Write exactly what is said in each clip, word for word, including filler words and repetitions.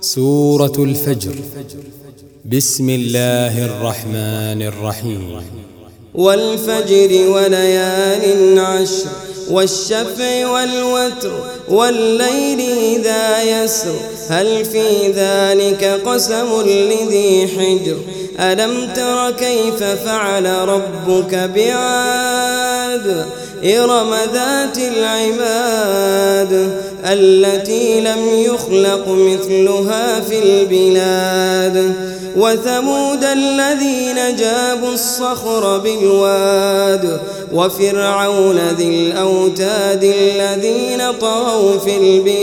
سورة الفجر. بسم الله الرحمن الرحيم. والفجر وليال عشر والشفع والوتر والليل إذا يسر هل في ذلك قسم لذي حجر ألم تر كيف فعل ربك بعاد إرم ذات العماد التي لم يخلق مثلها في البلاد وثمود الذين جابوا الصخر بالواد وفرعون ذي الأوتاد الذين طغوا في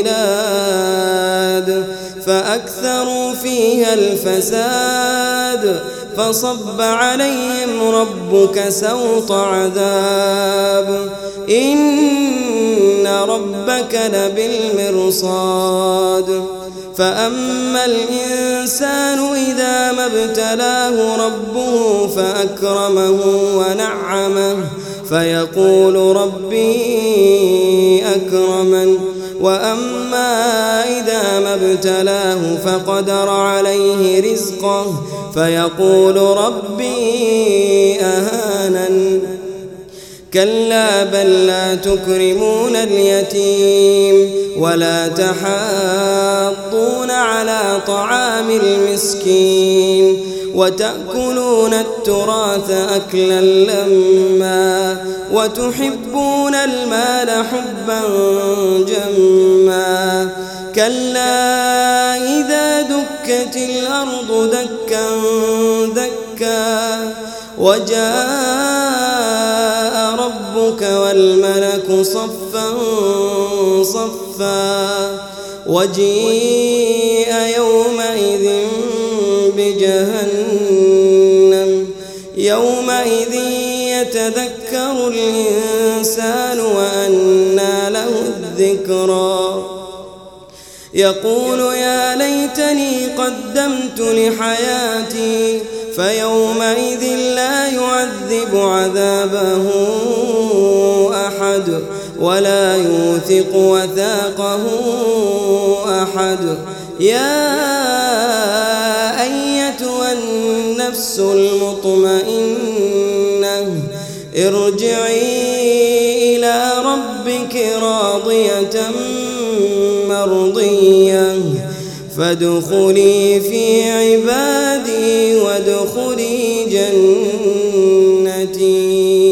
البلاد فأكثروا فيها الفساد فصب عليهم ربك سوط عذاب إن ربك لبالمرصاد فأما الإنسان إذا ما ابتلاه ربه فأكرمه ونعمه فيقول ربي أكرمن وأما إذا ما ابتلاه فقدر عليه رزقه فيقول ربي أهانن كلا بل لا تكرمون اليتيم ولا تحاضون على طعام المسكين وتأكلون التراث أكلا لما وتحبون المال حبا جما كلا إذا دكت الأرض دكا دكا وجاء ربك والملك صفا صفا وجيء يومئذ بجهنم يومئذ يتذكر الإنسان وأنى له الذكرى يقول يا ليتني قدمت لحياتي فيومئذ لا يعذب عذابه أحد ولا يوثق وثاقه أحد يا أيتها النفس المطمئنة ارجعي إلى ربك راضية مرضية فادخلي في عبادي وادخلي جنتي.